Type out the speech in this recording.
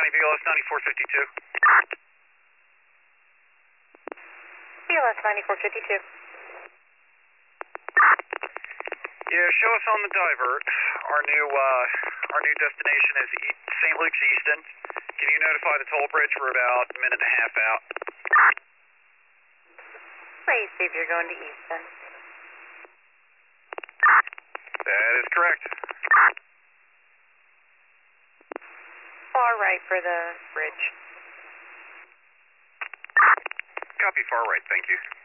County BLS 9452. BLS 9452. Yeah, show us on the divert. Our new destination is St. Luke's Easton. Can you notify the toll bridge? We're about a minute and a half out. Please see if you're going to Easton. That is correct. Far right for the bridge. Copy, far right, thank you.